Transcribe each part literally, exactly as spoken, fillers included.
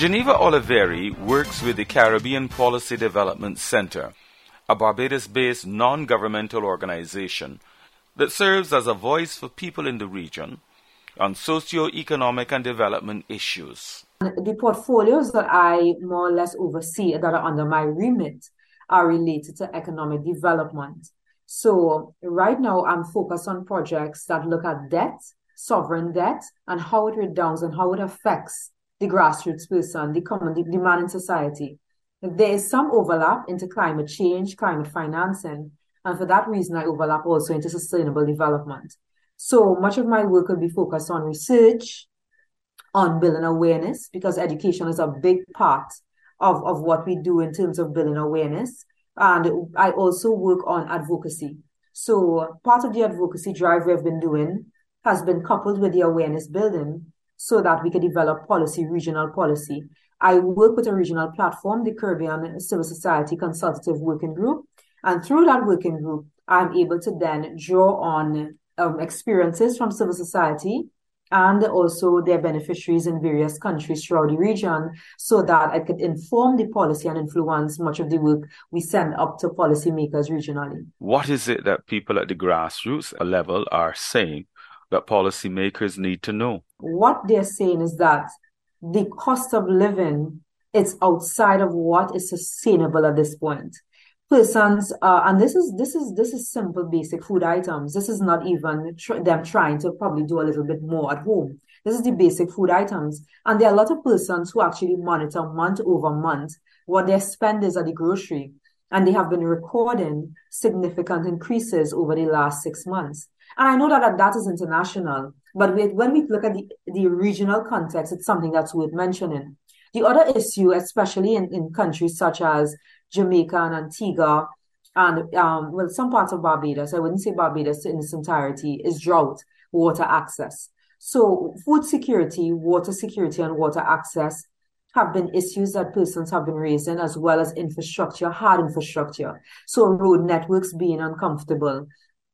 Geneva Oliveri works with the Caribbean Policy Development Center, a Barbados-based non-governmental organization that serves as a voice for people in the region on socio-economic and development issues. The portfolios that I more or less oversee that are under my remit are related to economic development. So right now I'm focused on projects that look at debt, sovereign debt, and how it redounds and how it affects the grassroots person, the common the demand in society. There is some overlap into climate change, climate financing, and for that reason I overlap also into sustainable development. So much of my work will be focused on research, on building awareness, because education is a big part of, of what we do in terms of building awareness. And I also work on advocacy. So part of the advocacy drive we've been doing has been coupled with the awareness building so that we can develop policy, regional policy. I work with a regional platform, the Caribbean Civil Society Consultative Working Group. And through that working group, I'm able to then draw on um, experiences from civil society and also their beneficiaries in various countries throughout the region so that I could inform the policy and influence much of the work we send up to policymakers regionally. What is it that people at the grassroots level are saying that policymakers need to know? What they're saying is that the cost of living is outside of what is sustainable at this point. Persons, uh, and this is this is this is simple, basic food items. This is not even tr- them trying to probably do a little bit more at home. This is the basic food items, and there are a lot of persons who actually monitor month over month what their spend is at the grocery, and they have been recording significant increases over the last six months. And I know that that is international, but when we look at the, the regional context, it's something that's worth mentioning. The other issue, especially in, in countries such as Jamaica and Antigua, and um, well, some parts of Barbados, I wouldn't say Barbados in its entirety, is drought, water access. So food security, water security, and water access have been issues that persons have been raising, as well as infrastructure, hard infrastructure. So road networks being uncomfortable.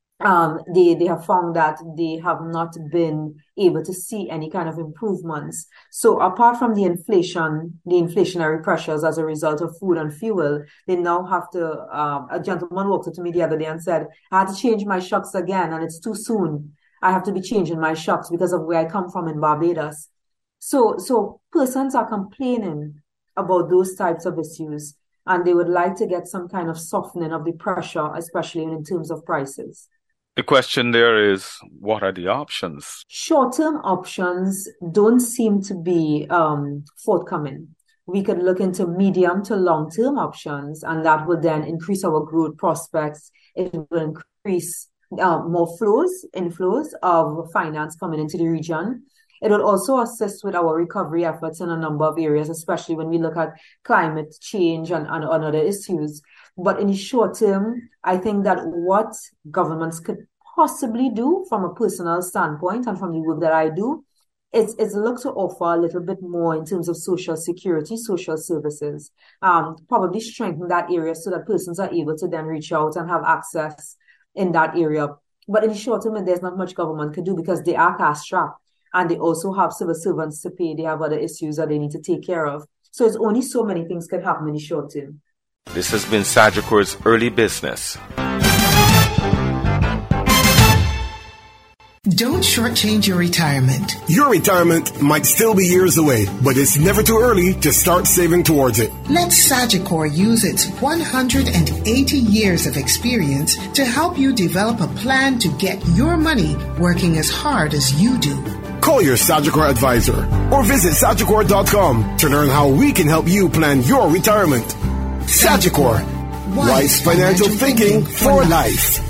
Um, they, they have found that they have not been able to see any kind of improvements. So apart from the inflation, the inflationary pressures as a result of food and fuel, they now have to, um, a gentleman walked up to me the other day and said, I had to change my shocks again and it's too soon. I have to be changing my shocks because of where I come from in Barbados. So, so persons are complaining about those types of issues and they would like to get some kind of softening of the pressure, especially in terms of prices. The question there is, what are the options? Short-term options don't seem to be um, forthcoming. We could look into medium to long-term options, and that would then increase our growth prospects. It will increase uh, more flows, inflows of finance coming into the region. It will also assist with our recovery efforts in a number of areas, especially when we look at climate change and, and, and other issues. But in the short term, I think that what governments could possibly do from a personal standpoint and from the work that I do is, is look to offer a little bit more in terms of social security, social services, um, probably strengthen that area so that persons are able to then reach out and have access in that area. But in the short term, there's not much government could do because they are cash-strapped and they also have civil servants to pay. They have other issues that they need to take care of. So it's only so many things can happen in the short term. This has been Sagicor's Early Business. Don't shortchange your retirement. Your retirement might still be years away, but it's never too early to start saving towards it. Let Sagicor use its one hundred eighty years of experience to help you develop a plan to get your money working as hard as you do. Call your Sagicor advisor or visit Sagicor dot com to learn how we can help you plan your retirement. Sagicor, wise financial thinking for life.